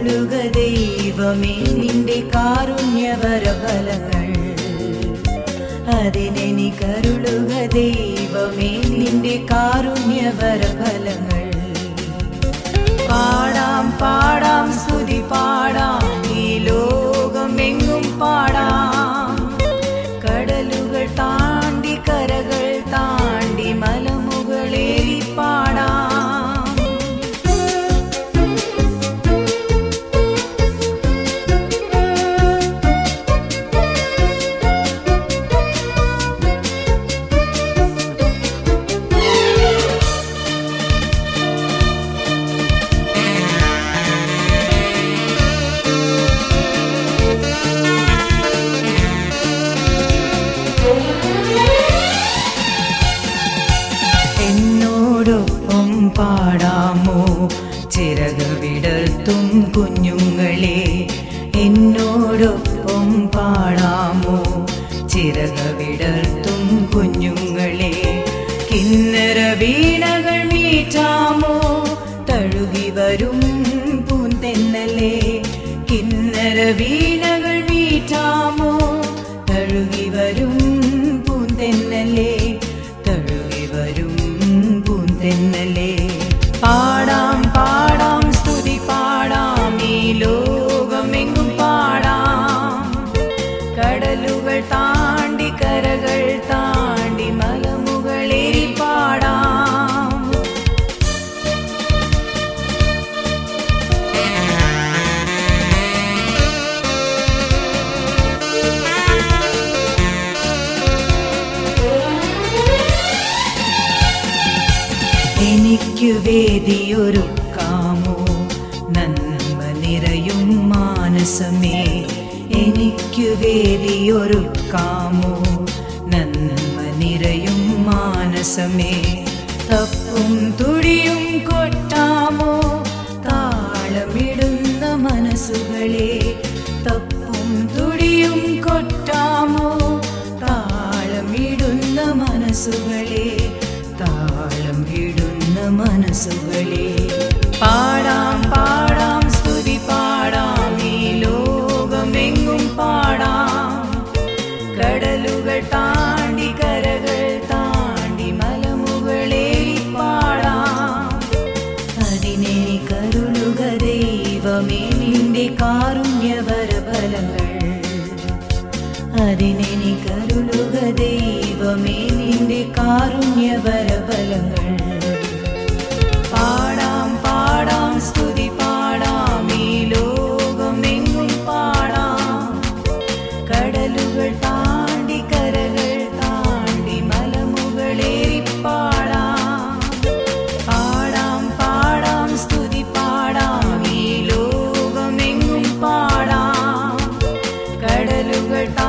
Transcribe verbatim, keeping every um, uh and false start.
കരുളുക ദൈവമേ നിന്റെ കാരുണ്യവരഫലങ്ങൾ. അതിനെനി കരുളുക ദൈവമേ നിന്റെ കാരുണ്യവരഫലങ്ങൾ. പാടാം പാടാം സ്തുതി പാടാം ഈ ലോകമെങ്ങും പാടാം. കടലുകൾ താണ്ടി കരകൾ താണ്ടി മലമുകളേറി പാടാം. എന്നോടൊപ്പം പാടാമോ ചിറക് വിടർത്തും കുഞ്ഞുങ്ങളെ? എന്നോടൊപ്പം പാടാമോ ചിറക് വിടർത്തും കുഞ്ഞുങ്ങളെ? കിന്നര വീണകൾ മീറ്റാമോ തഴുകി വരും പൂന്തെന്നലെ? കിന്നര വീണകൾ മീറ്റാമോ തഴുകി വരും പൂന്തെന്നലെ? തഴുകി വരും പൂന്തെന്നലെ. പാടാം പാടാം സ്തുതി പാടാം ഈ ലോകമെങ്ങും പാടാം. കടലുകൾ താണ്ടി കരകൾ താണ്ടി മലമുകളേറി പാടാം. എനിക്കു വേദിയൊരുക്കാമോ നന്മ നിറയും മാനസമേ? എനിക്കു വേദിയൊരുക്കാമോ നന്മ നിറയും മാനസമേ? തപ്പും തുടിയും കൊട്ടാമോ താളമിടുന്ന മനസ്സുകളെ? തപ്പും തുടിയും കൊട്ടാമോ താളമിടുന്ന മനസ്സുകളെ? താളം ഇടുന്ന മനസ്സുകളെ. പാടാം പാടാം സ്തുതി പാടാം ഈ ലോകമെങ്ങും പാടാം. കടലുകൾ താണ്ടി കരകൾ താണ്ടി മലമുകളേറി പാടാം. അതിനെ കരുളുക ദൈവമേ നിന്റെ കാരുണ്യവരഫലങ്ങൾ. അതിനെനി കരുളുക ദൈവമേ നിന്റെ കാരുണ്യവരഫലങ്ങൾ. പാടാം പാടാം സ്തുതി പാടാം ഈ ലോകമെങ്ങും പാടാം. കടലുകൾ താണ്ടി കരകൾ താണ്ടി മലമുകളേറി പാടാം. പാടാം പാടാം സ്തുതി പാടാം ഈ ലോകമെങ്ങും പാടാം. കടലുകൾ